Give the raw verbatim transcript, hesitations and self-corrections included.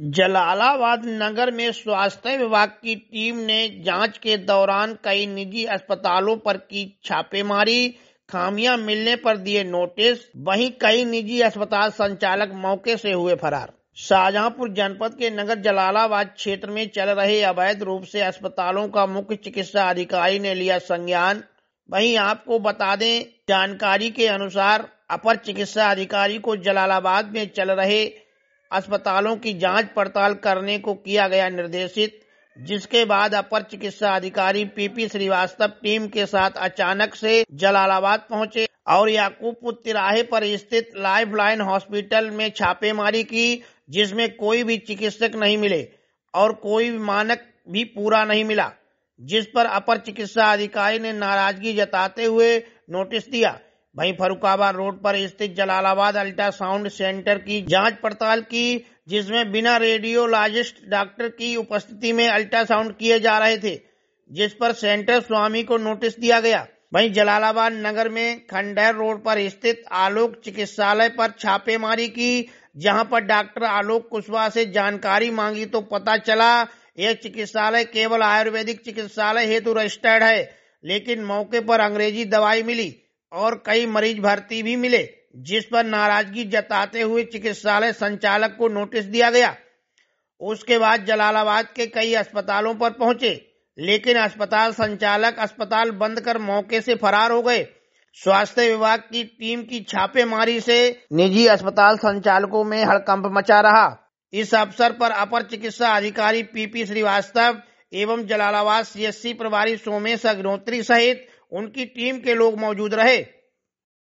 जलालाबाद नगर में स्वास्थ्य विभाग की टीम ने जांच के दौरान कई निजी अस्पतालों पर की छापेमारी, खामियां मिलने पर दिए नोटिस। वहीं कई निजी अस्पताल संचालक मौके से हुए फरार। शाहजहांपुर जनपद के नगर जलालाबाद क्षेत्र में चल रहे अवैध रूप से अस्पतालों का मुख्य चिकित्सा अधिकारी ने लिया संज्ञान। वहीं आपको बता दें, जानकारी के अनुसार अपर चिकित्सा अधिकारी को जलालाबाद में चल रहे अस्पतालों की जांच पड़ताल करने को किया गया निर्देशित, जिसके बाद अपर चिकित्सा अधिकारी पीपी श्रीवास्तव टीम के साथ अचानक से जलालाबाद पहुंचे और याकूबपुर तिराहे पर स्थित लाइफ लाइन हॉस्पिटल में छापेमारी की, जिसमें कोई भी चिकित्सक नहीं मिले और कोई भी मानक भी पूरा नहीं मिला, जिस पर अपर चिकित्सा अधिकारी ने नाराजगी जताते हुए नोटिस दिया। वहीं फर्रुखाबाद रोड पर स्थित जलालाबाद अल्ट्रासाउंड सेंटर की जांच पड़ताल की, जिसमें बिना रेडियोलॉजिस्ट डॉक्टर की उपस्थिति में अल्ट्रासाउंड किए जा रहे थे, जिस पर सेंटर स्वामी को नोटिस दिया गया। वहीं जलालाबाद नगर में खंडेर रोड पर स्थित आलोक चिकित्सालय पर छापेमारी की, जहां पर डॉक्टर आलोक कुशवाहा से जानकारी मांगी तो पता चला यह चिकित्सालय केवल आयुर्वेदिक चिकित्सालय हेतु रजिस्टर्ड है, लेकिन मौके पर अंग्रेजी दवाई मिली और कई मरीज भर्ती भी मिले, जिस पर नाराजगी जताते हुए चिकित्सालय संचालक को नोटिस दिया गया। उसके बाद जलालाबाद के कई अस्पतालों पर पहुंचे, लेकिन अस्पताल संचालक अस्पताल बंद कर मौके से फरार हो गए। स्वास्थ्य विभाग की टीम की छापेमारी से निजी अस्पताल संचालकों में हड़कंप मचा रहा। इस अवसर पर अपर चिकित्सा अधिकारी पीपी श्रीवास्तव एवं जलालाबाद सीएचसी प्रभारी सोमेश अग्निहोत्री सहित उनकी टीम के लोग मौजूद रहे।